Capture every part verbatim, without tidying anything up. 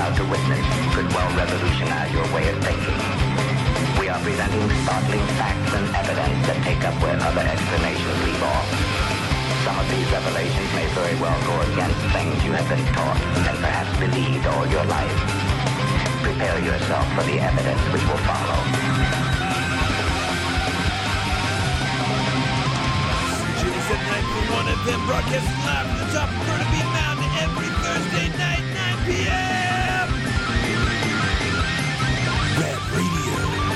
about to witness could well revolutionize your way of thinking. We are presenting startling facts and evidence that take up where other explanations leave off. Some of these revelations may very well go against things you have been taught and perhaps believed all your life. Prepare yourself for the evidence which will follow. nine point one F M broadcasting live from the top of Burnaby Mountain every Thursday night, nine p.m. Rad Radio.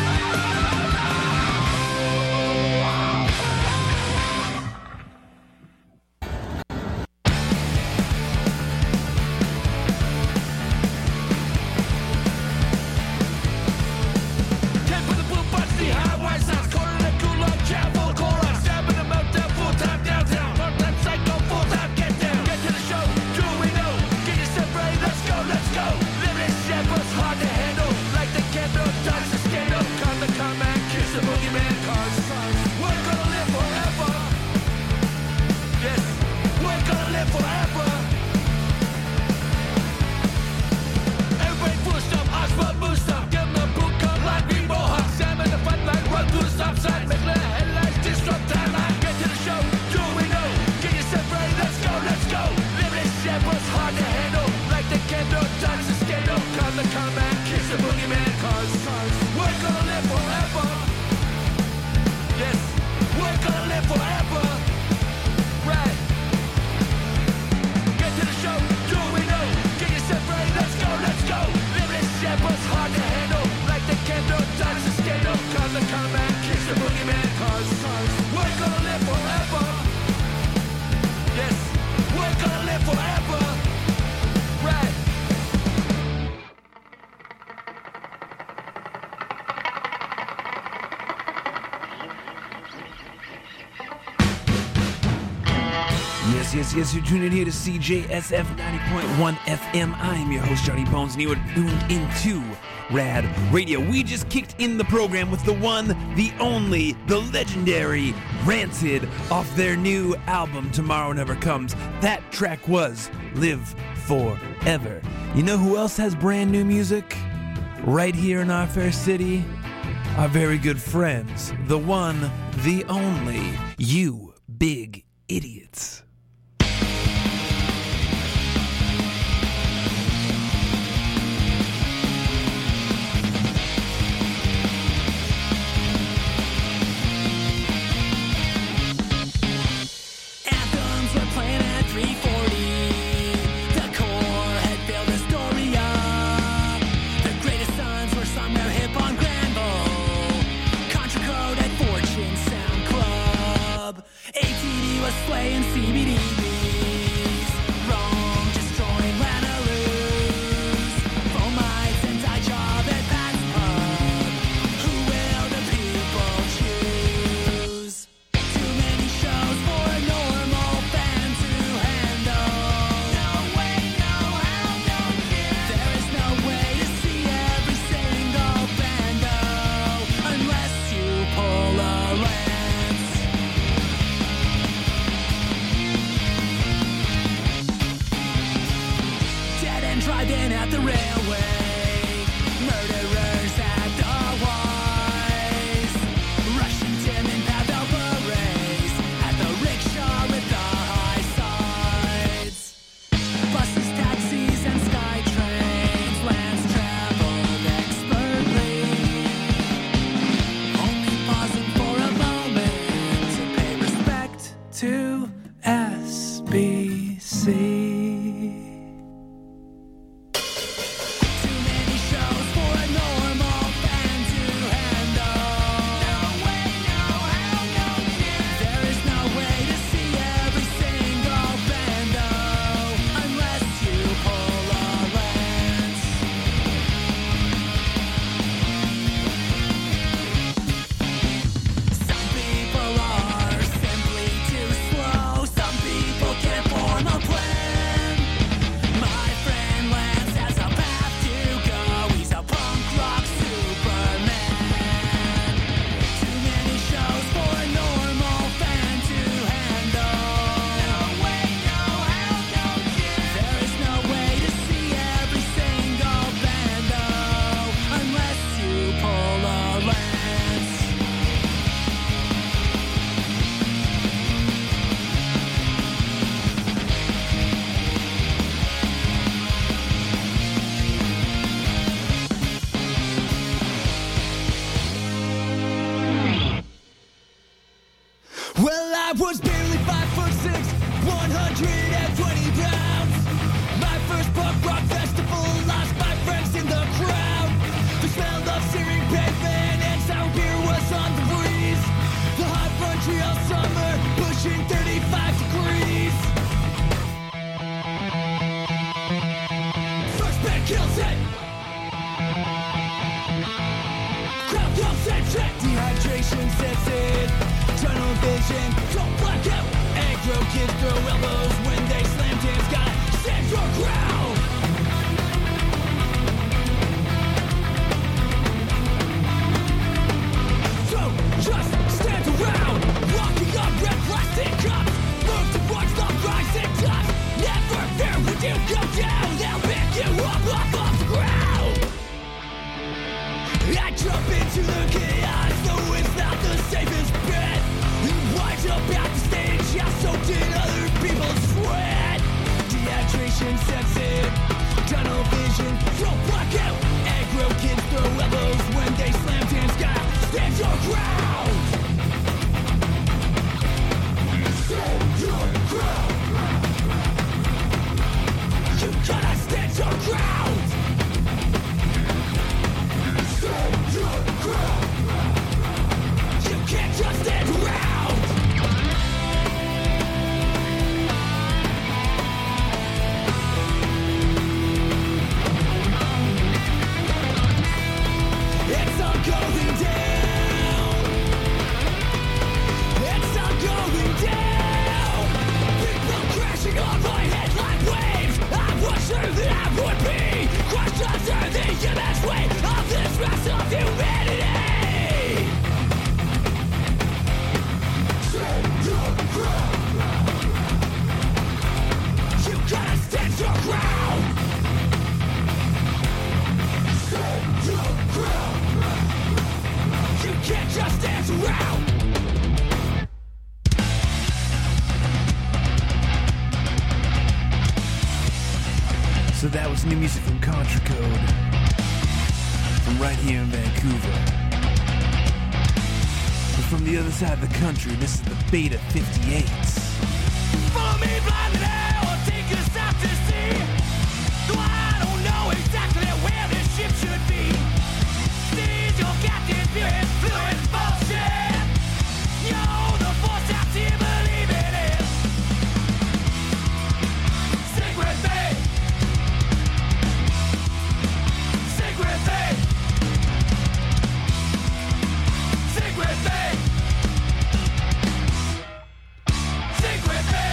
Yes, yes, you're tuning here to C J S F ninety point one F M. I'm your host, Johnny Bones, and you are tuned into Rad Radio. We just kicked in the program with the one, the only, the legendary Rancid off their new album, Tomorrow Never Comes. That track was Live Forever. You know who else has brand new music? Right here in our fair city? Our very good friends, the one, the only, You Big Idiots. Playing C B D Bs, wrong, destroying Lanaloos, fomites and die job at Pat's Pub. Who will the people choose? Too many shows for a normal fan to handle. No way, no how, no fear. There is no way to see every single bando unless you pull a lens. Driving at the railway, murderers at the Wise, Russian Tim and Pavel Berets at the rickshaw with the high sides. Buses, taxis, and sky trains, lands traveled expertly, only pausing for a moment to pay respect to S B C. No punk rock festival, lost my friends in the crowd. The smell of searing pavement and sour beer was on the breeze. The hot Montreal summer pushing thirty-five degrees. First band kills it. Crowd goes and check. Dehydration sets in. Tunnel vision, don't black out. Aggro kids throw elbows when they slam dance. Gotta stand your ground. Don't just stand around. Walking on red plastic cups. Move towards the rising dust. Never fear when you go down. They'll pick you up off of the ground. I jump into the chaos, though it's not the safest bet. Wise up at the stage, yeah, so did other people's sweat. Dehydration sets in, tunnel vision, don't black out. Aggro kids throw elbows when they slam dance. Gotta stand your ground. Stand your ground. You gotta stand your ground. Stand your ground. You can't just stand around. It's all going down. It's all going down. People crashing on my head like waves. I was sure that I would be crushed under the immense weight of this rest of humanity. Stand your ground. You gotta stand your ground. Stand your ground. You can't just dance around. So that was new music from Contra Code, from right here in Vancouver. But from the other side of the country, this is the Beta fifty-eights. Follow me blindly now, I'll take us out to sea. Though I don't know exactly where this ship should be. Seize your captain spirit, fluid bullshit. You're the force out to believe in it. Sing with me. Sing with me. Sing with me. Sing with me.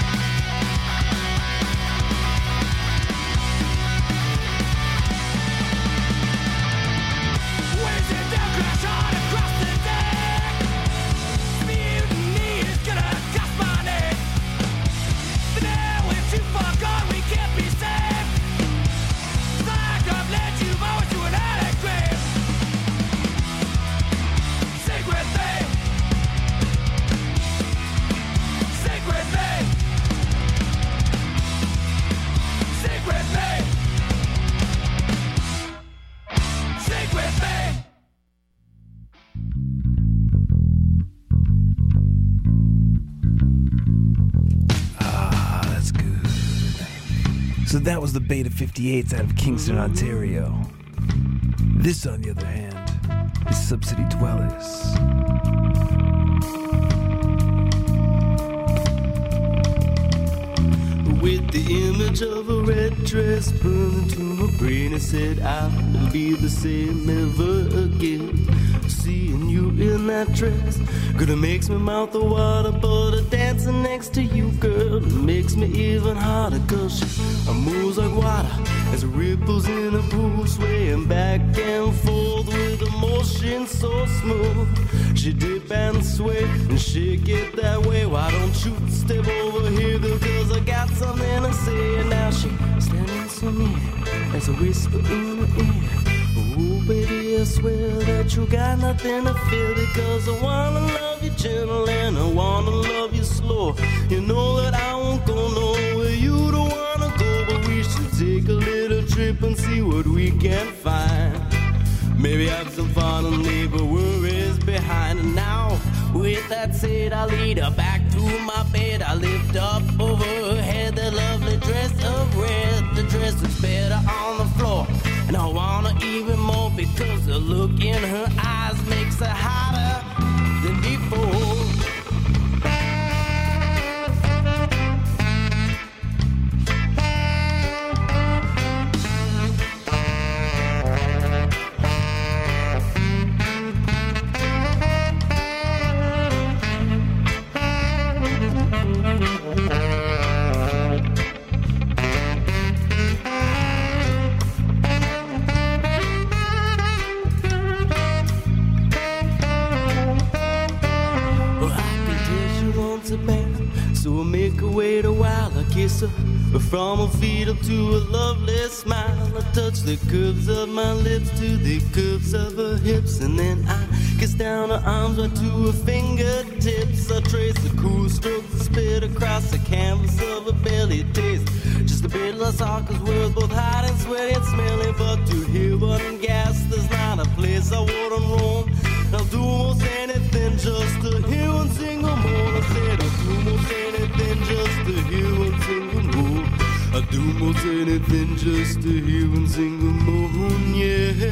Waves it down, crash hard across the deck. Mutiny is gonna cost my neck. But now we're too far gone, we can't be saved. Like I've led you over to an attic grave. Sing with me. Sing with me. Sing with me. Sing with me. Ah, that's good. So that was the Beta fifty-eights out of Kingston, Ontario. This, on the other hand, is Subcity Dwellers. With the image of a red dress burned into my brain, I said I'll be the same ever again. Seeing you in that dress gonna makes me mouth the water, but a dancing next to you, girl, makes me even harder. Cause she moves like water as ripples in a pool, swaying back and forth with a motion so smooth. She dip and sway and shake it that way. Why don't you step over here, girl, cause I got something to say. And now she standing so near as a whisper in her ear. Oh baby, I swear that you got nothing to fear, because I wanna love you gentle and I wanna love you slow. You know that I won't go nowhere you don't wanna go, but we should take a little trip and see what we can find. Maybe have some fun and leave our worries behind. And now, with that said, I lead her back to my bed. I lift up over her head the lovely dress of red, the dress look in her eyes makes her hotter than before. Wait a while, I kiss her from her feet up to a lovely smile. I touch the curves of my lips to the curves of her hips, and then I kiss down her arms right to her fingertips. I trace the cool strokes that spit across the canvas of her belly. Taste just a bit less hot, cause we're both hot and sweaty and smelly. But to hear one gas, there's not a place I wouldn't roam. I'll do almost anything just to hear one single more. I said I'll do almost anything just to hear one single more. I'll do almost anything just to hear one single more, yeah.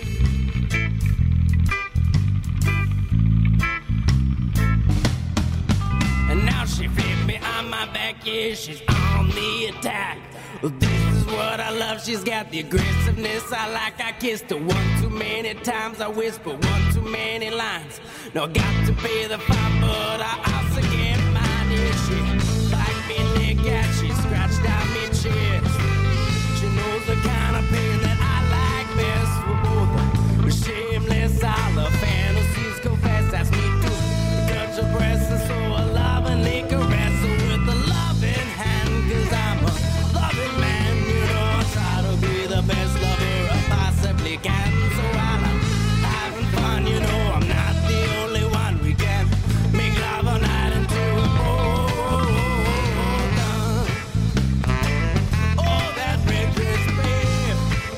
And now she flipped me on my back, yeah, she's on the attack. Well, this is what I love, she's got the aggressiveness I like. I kissed her one too many times, I whisper one too many lines. No, I got to pay the fine, but I also get mine. Yeah, she like me neck out, she scratched out me chest. She knows the kind of pain that I like best. We're both shameless, all the fantasies go fast. That's me too, touch her breasts, and so I love and lick her ass with a loving hand, cause I'm a man, you know, I try to be the best lover I possibly can. So while I'm having fun, you know, I'm not the only one. We can make love all night until we're both done. Oh, that red dress, babe.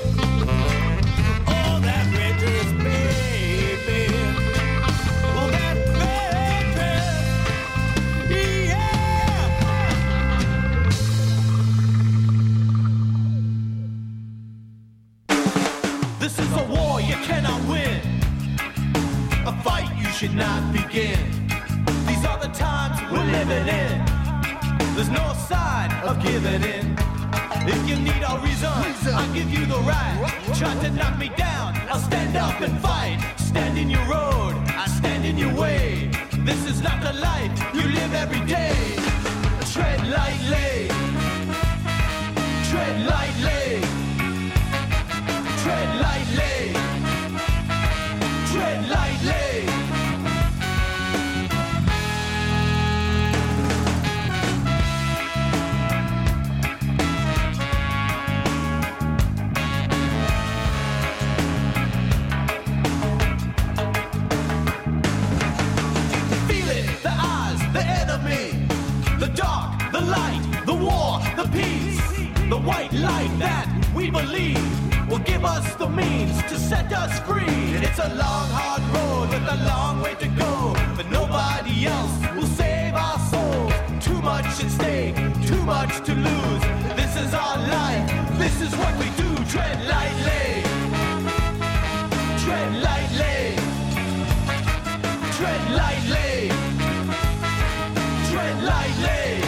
Oh, that red dress, baby. Oh, that red dress, yeah. This is a war you cannot win, a fight you should not begin. These are the times we're living in. There's no sign of giving in. If you need a reason, I'll give you the right. Try to knock me down, I'll stand up and fight. Stand in your road, I stand in your way. This is not the life you live every day. Tread lightly, tread lightly. Tread lightly, tread lightly. Feel it, the eyes, the enemy, the dark, the light, the war, the peace, the white light that we believe will give us the means to set us free. It's a long, hard road with a long way to go, but nobody else will save our souls. Too much at stake, too much to lose. This is our life, this is what we do. Tread lightly, tread lightly, tread lightly, tread lightly.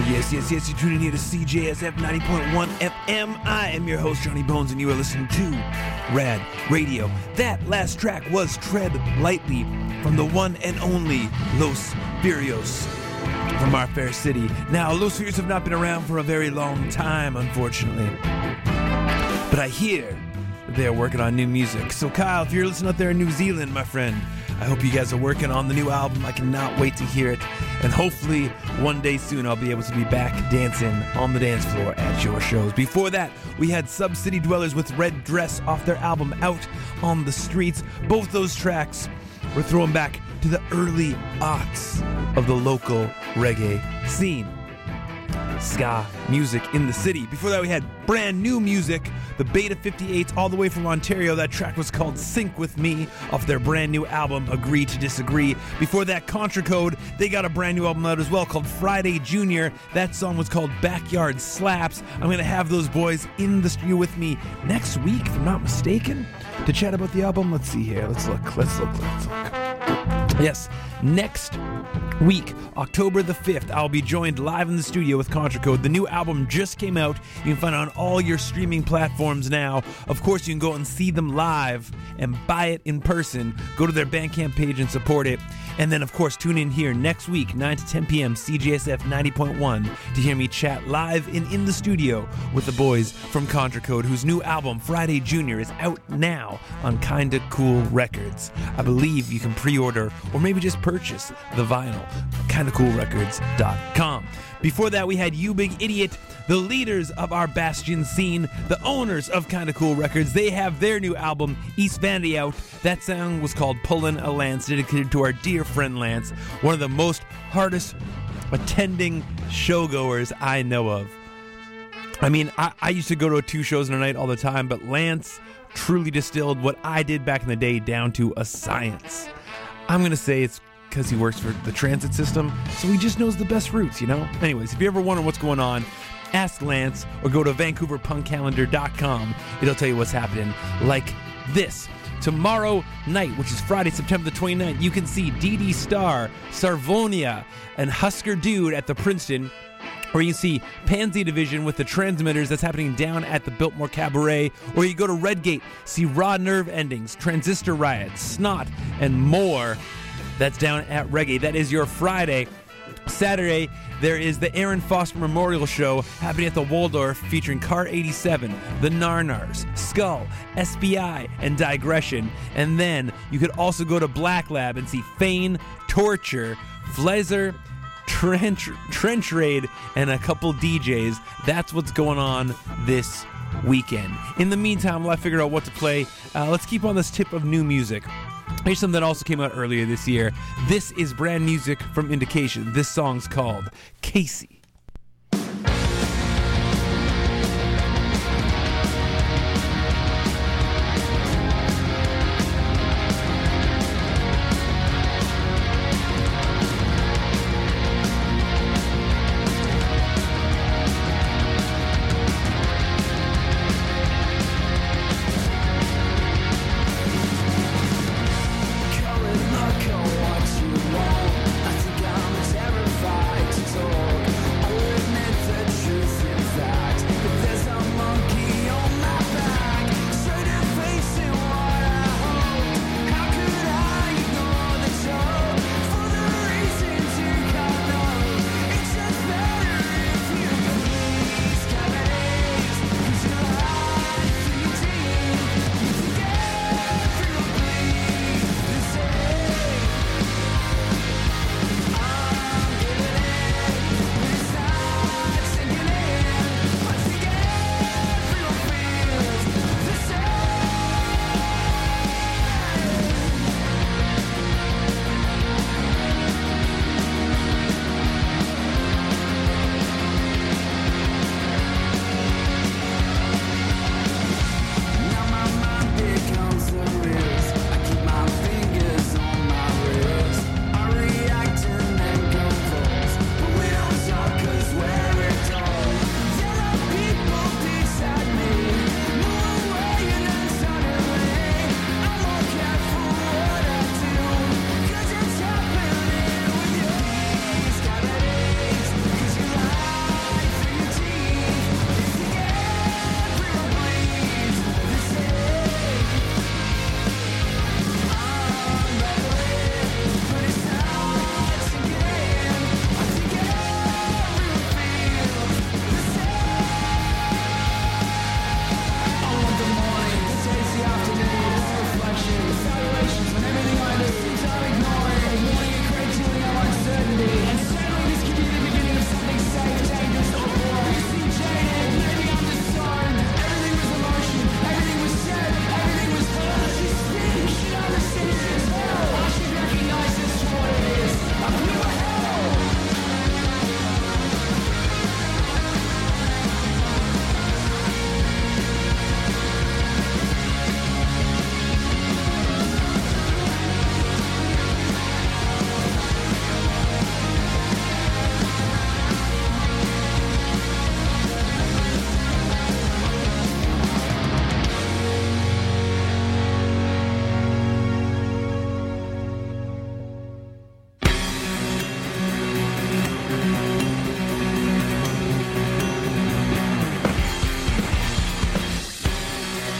Yes, yes, yes, you're tuning here to C J S F ninety point one F M. I am your host, Johnny Bones, and you are listening to Rad Radio. That last track was Tread Lightly from the one and only Los Furios from our fair city. Now, Los Furios have not been around for a very long time, unfortunately. But I hear they're working on new music. So, Kyle, if you're listening out there in New Zealand, my friend, I hope you guys are working on the new album. I cannot wait to hear it. And hopefully, one day soon, I'll be able to be back dancing on the dance floor at your shows. Before that, we had Sub-City Dwellers with Red Dress off their album Out on the Streets. Both those tracks were thrown back to the early aughts of the local reggae scene. Ska music in the city. Before that, we had brand new music, the Beta fifty-eights, all the way from Ontario. That track was called Sync With Me off their brand new album Agree to Disagree. Before that, Contra Code, they got a brand new album out as well called Friday Junior. That song was called Backyard Slaps. I'm going to have those boys in the studio with me next week, if I'm not mistaken, to chat about the album. Let's see here. Let's look. Let's look. Let's look. Yes, next week, October the fifth, I'll be joined live in the studio with Contra Code. The new album just came out. You can find it on all your streaming platforms now. Of course, you can go and see them live and buy it in person. Go to their Bandcamp page and support it. And then, of course, tune in here next week, nine to ten p.m., C J S F ninety point one, to hear me chat live and in the studio with the boys from Contra Code, whose new album, Friday Junior, is out now on Kinda Cool Records. I believe you can pre-order or maybe just purchase the vinyl, kinda cool records dot com. Before that, we had You Big Idiot, the leaders of our Bastion scene, the owners of Kinda Cool Records. They have their new album, East Vanity, out. That song was called Pullin' a Lance, dedicated to our dear friend Lance, one of the most hardest attending showgoers I know of. I mean, I, I used to go to two shows in a night all the time, but Lance truly distilled what I did back in the day down to a science. I'm going to say it's because he works for the transit system, so he just knows the best routes, you know? Anyways, if you ever wonder what's going on, ask Lance or go to Vancouver Punk Calendar dot com. It'll tell you what's happening. Like this. Tomorrow night, which is Friday, September the twenty-ninth, you can see Dee Dee Star, Sarvonia, and Husker Dude at the Princeton. Or you can see Pansy Division with the Transmitters. That's happening down at the Biltmore Cabaret. Or you go to Redgate, see Raw Nerve Endings, Transistor Riot, Snot, and more. That's down at Reggae. That is your Friday. Saturday, there is the Aaron Foster Memorial Show happening at the Waldorf, featuring Car eighty-seven, the Narnars, Skull, S B I, and Digression. And then you could also go to Black Lab and see Fane, Torture, Flezer, Trench, Trench Raid, and a couple D Js. That's what's going on this weekend. In the meantime, while I figure out what to play, uh, let's keep on this tip of new music. Here's something that also came out earlier this year. This is brand music from Indication. This song's called Casey. What you want, I think I'm terrified to talk.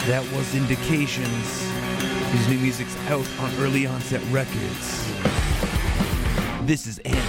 That was Indications. His new music's out on Early Onset Records. This is Ant.